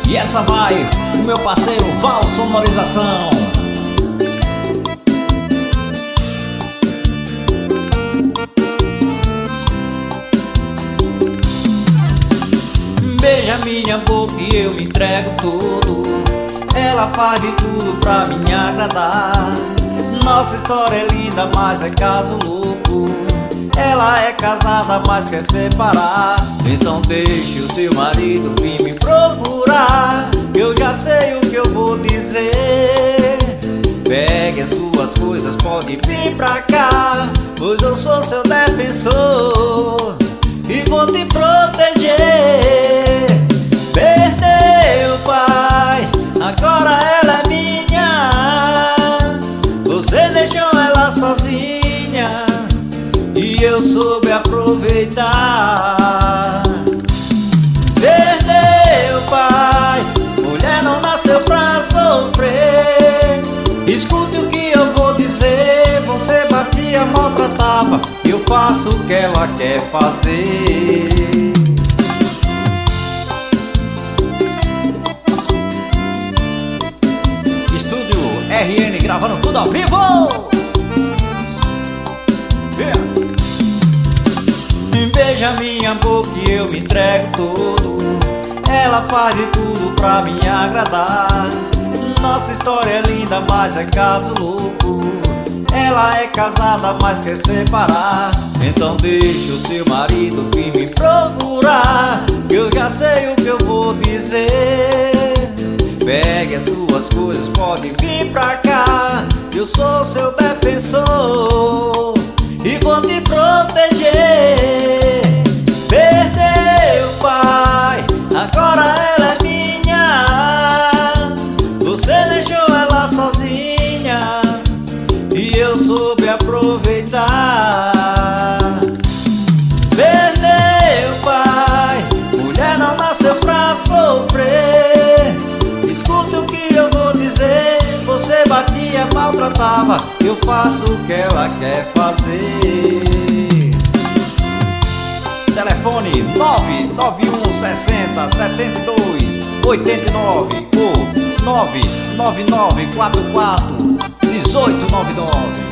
E essa vai o meu parceiro Val Sonorização. Beija minha boca e eu me entrego todo. Ela faz de tudo pra me agradar. Nossa história é linda, mas é caso louco. Ela é casada, mas quer separar. Então deixe o seu marido vir me procurar. Eu já sei o que eu vou dizer. Pegue as suas coisas, pode vir pra cá, pois eu sou seu defensor e vou te proteger. Perdeu, pai, agora ela é minha. Você deixou ela sozinha e eu soube aproveitar. Perdeu, pai, mulher não nasceu pra sofrer. Escute o que eu vou dizer. Você batia, maltratava, eu faço o que ela quer fazer. Estúdio RN gravando tudo ao vivo. Beija minha boca e eu me entrego todo. Ela faz de tudo pra me agradar. Nossa história é linda, mas é caso louco. Ela é casada, mas quer separar. Então deixe o seu marido vir me procurar. Eu já sei o que eu vou dizer. Pegue as suas coisas, pode vir pra cá. Eu sou seu defensor e vou te proteger. Perdeu, pai, agora ela é minha. Você deixou ela sozinha e eu soube aproveitar. Perdeu, pai, mulher não nasceu pra sofrer. Escute o que eu vou dizer. Você batia, maltratava, eu faço o que ela quer fazer. Telefone 991 60 72 89 ou 99944 1899.